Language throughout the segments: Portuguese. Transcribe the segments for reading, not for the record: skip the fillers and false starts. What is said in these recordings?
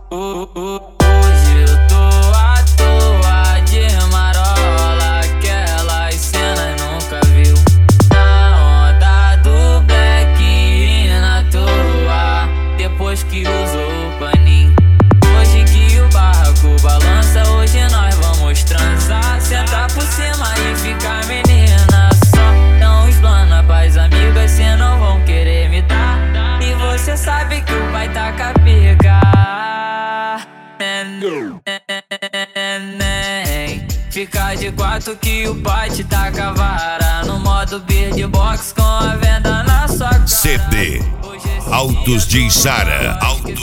Hoje eu tô à toa de marola, aquelas cenas nunca viu. Na onda do black e na toa, depois que usou o paninho. Hoje que o barraco balança, hoje nós vamos transar. Sentar por cima e ficar menina. Só não explana pras amigas, cê não vão querer me dar. E você sabe que o pai tá com a pica. Fica de quatro que o pai te taca a vara. No modo beatbox com a venda na sua cara. CD Autos de Içara.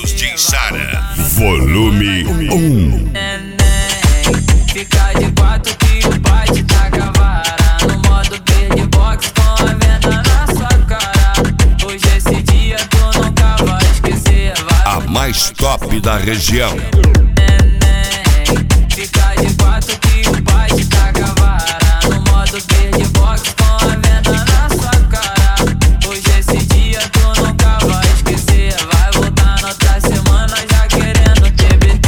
Volume 1. Fica de quatro que o pai te taca a vara. No modo beatbox com a venda na sua cara. Hoje esse dia tu nunca vai esquecer. A mais top da região. Fica de quatro que o pai te taca a vara. No modo beatbox com a venda na sua cara. Hoje esse dia tu nunca vai esquecer. Vai voltar na outra semana já querendo TBT.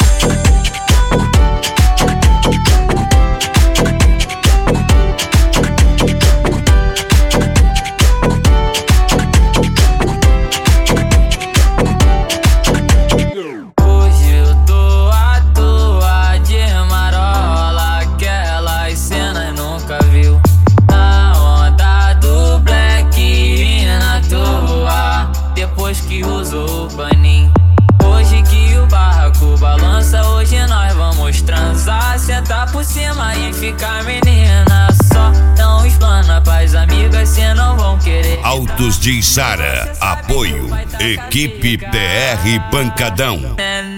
Hoje eu tô à toa de marola, aquelas cenas nunca viu. Na onda do black e na toa, depois que usou o paninho. Hoje que o barraco balança, hoje nós vamos transar. Sentar por cima e ficar menina. Só não explana pras amigas, cê não vão querer. Autos de Içara. Apoio Equipe TR Pancadão.